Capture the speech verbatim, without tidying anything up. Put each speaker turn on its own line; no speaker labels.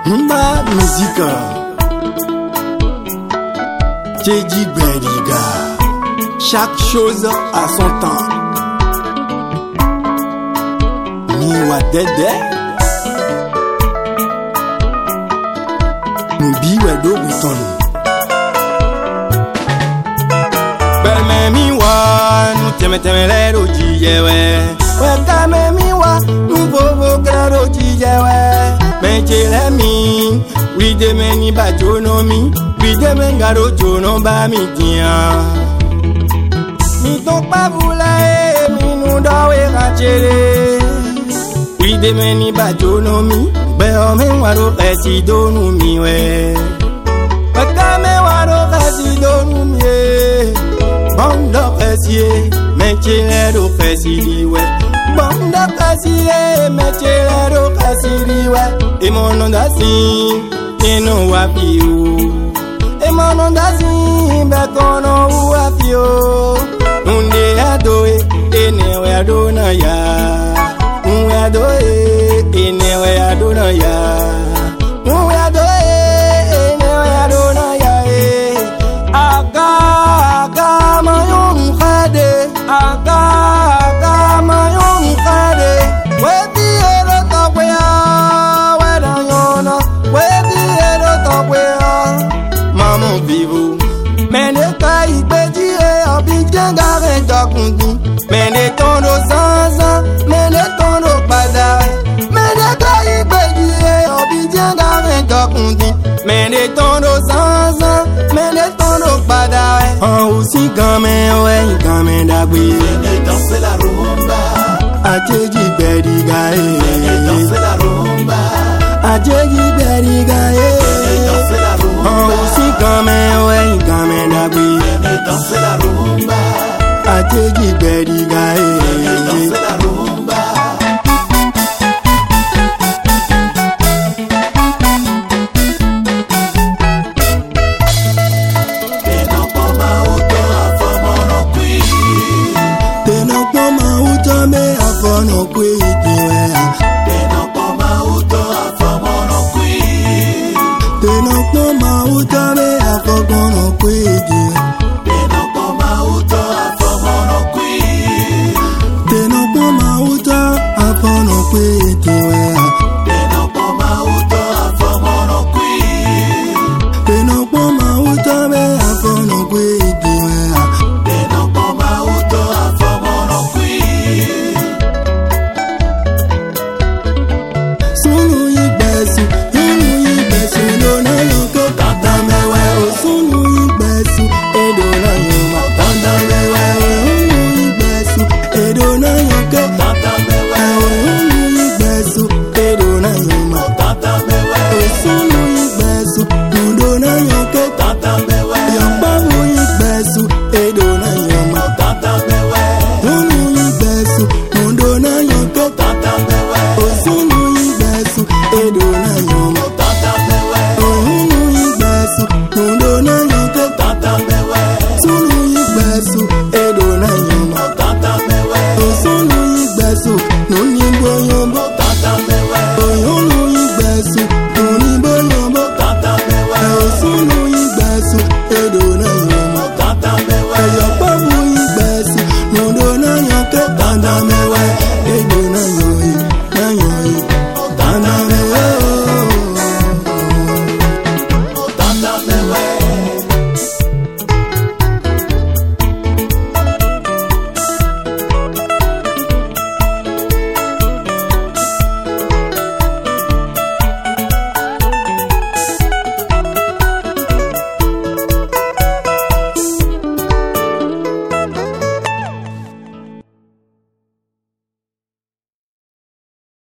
Ma musique Teddy Beriga. Chaque chose a son temps. Niwa Dede Nubi Wedo Bouton Belme miwa Nu teme teme le roji yewe Wekame miwa Nu bobo kre roji yewe Menchele mi Wide meni ba jono mi Wide mengaro jono ba mi tian Mi ton pa vula Mi nu dawe rachere Wide meni ba jono mi Be ome waro pesi donu mi we Wakame waro pesi donu mi e Bondo pesi e Menchele do pesi liwe Bondo pesi e Menchele do pesi liwe E mono da si E no wapi u E mono da si Be kono u wapi o Unde adoe E newe adona ya Unwe adoe E newe adona ya Unwe adoe E newe adona ya e Aga Aga mayon khade Aga Aga mayon khade Wedi ero tokwe ya Weda yona Wedi ero tokwe ya Maman vivo Mene kai beji e Abidjan gare jakundi Mene tondo zanzan Mene tondo badare Mene kai beji e Abidjan gare jakundi Mene tondo zanzan Mene tondo badare En aussi gamin ouais gamin d'abri
Mene danser la rumba
Teddy Beriga
Mene danser la rumba
Teddy Beriga
Mene danser la rumba
En aussi gamin ouais gamin d'abri
Mene danser la rumba
Teddy Beriga
Mene danser la rumba Teno poma uto afomo no kui
Teno poma uto me afono kui